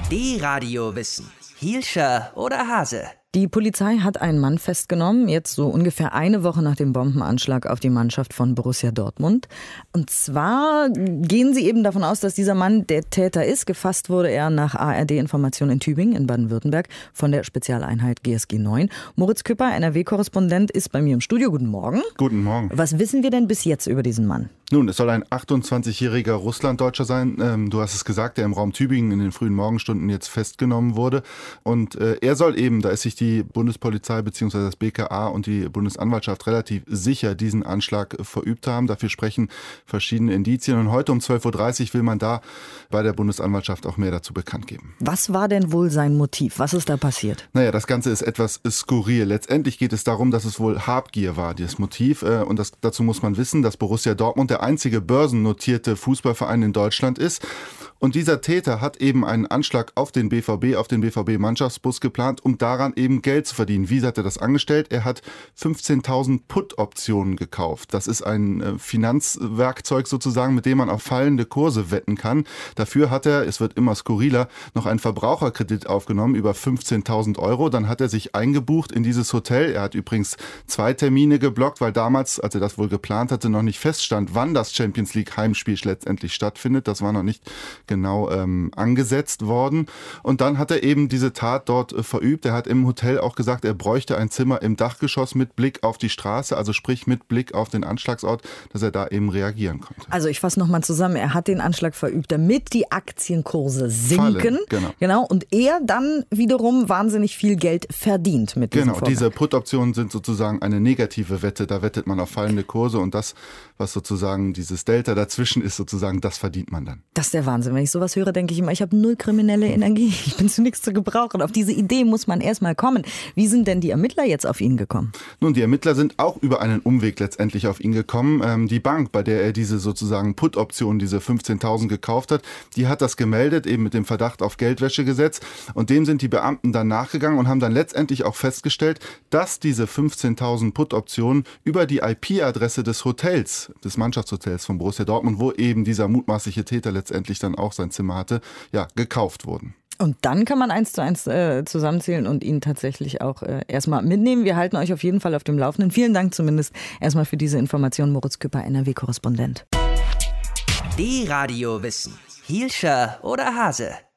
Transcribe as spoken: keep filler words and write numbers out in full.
D-Radio Wissen. Hielscher oder Hase? Die Polizei hat einen Mann festgenommen, jetzt so ungefähr eine Woche nach dem Bombenanschlag auf die Mannschaft von Borussia Dortmund. Und zwar gehen sie eben davon aus, dass dieser Mann der Täter ist. Gefasst wurde er nach A R D-Information in Tübingen in Baden-Württemberg von der Spezialeinheit G S G neun. Moritz Küpper, N R W-Korrespondent, ist bei mir im Studio. Guten Morgen. Guten Morgen. Was wissen wir denn bis jetzt über diesen Mann? Nun, es soll ein achtundzwanzigjähriger Russlanddeutscher sein. Ähm, du hast es gesagt, der im Raum Tübingen in den frühen Morgenstunden jetzt festgenommen wurde. Und äh, er soll eben, da ist sich die Bundespolizei bzw. das B K A und die Bundesanwaltschaft relativ sicher diesen Anschlag verübt haben. Dafür sprechen verschiedene Indizien. Und heute um zwölf Uhr dreißig will man da bei der Bundesanwaltschaft auch mehr dazu bekannt geben. Was war denn wohl sein Motiv? Was ist da passiert? Naja, das Ganze ist etwas skurril. Letztendlich geht es darum, dass es wohl Habgier war, dieses Motiv. Und das, dazu muss man wissen, dass Borussia Dortmund der einzige börsennotierte Fußballverein in Deutschland ist. Und dieser Täter hat eben einen Anschlag auf den B V B, auf den B V B-Mannschaftsbus geplant, um daran eben Geld zu verdienen. Wie hat er das angestellt? Er hat fünfzehntausend Put-Optionen gekauft. Das ist ein Finanzwerkzeug sozusagen, mit dem man auf fallende Kurse wetten kann. Dafür hat er, es wird immer skurriler, noch einen Verbraucherkredit aufgenommen über fünfzehntausend Euro. Dann hat er sich eingebucht in dieses Hotel. Er hat übrigens zwei Termine geblockt, weil damals, als er das wohl geplant hatte, noch nicht feststand, wann das Champions League Heimspiel letztendlich stattfindet. Das war noch nicht genau ähm, angesetzt worden. Und dann hat er eben diese Tat dort äh, verübt. Er hat im Hotel auch gesagt, er bräuchte ein Zimmer im Dachgeschoss mit Blick auf die Straße, also sprich mit Blick auf den Anschlagsort, dass er da eben reagieren konnte. Also ich fasse nochmal zusammen, er hat den Anschlag verübt, damit die Aktienkurse sinken. Fallen, genau. genau. Und er dann wiederum wahnsinnig viel Geld verdient mit diesem Genau, Vorgang. diese Put-Optionen sind sozusagen eine negative Wette. Da wettet man auf fallende Kurse und das, was sozusagen dieses Delta dazwischen ist, sozusagen, das verdient man dann. Das ist der Wahnsinn. Wenn ich sowas höre, denke ich immer, ich habe null kriminelle Energie. Ich bin zu nichts zu gebrauchen. Auf diese Idee muss man erstmal kommen. Wie sind denn die Ermittler jetzt auf ihn gekommen? Nun, die Ermittler sind auch über einen Umweg letztendlich auf ihn gekommen. Ähm, die Bank, bei der er diese sozusagen Put-Option, diese fünfzehntausend gekauft hat, die hat das gemeldet, eben mit dem Verdacht auf Geldwäschegesetz. Und dem sind die Beamten dann nachgegangen und haben dann letztendlich auch festgestellt, dass diese fünfzehntausend Put-Optionen über die I P-Adresse des Hotels, des Mannschaftshotels von Borussia Dortmund, wo eben dieser mutmaßliche Täter letztendlich dann auch sein Zimmer hatte, ja, gekauft wurden. Und dann kann man eins zu eins äh, zusammenzählen und ihn tatsächlich auch äh, erstmal mitnehmen. Wir halten euch auf jeden Fall auf dem Laufenden. Vielen Dank zumindest erstmal für diese Information. Moritz Küpper, N R W-Korrespondent. D-Radio Wissen. Hielscher oder Hase?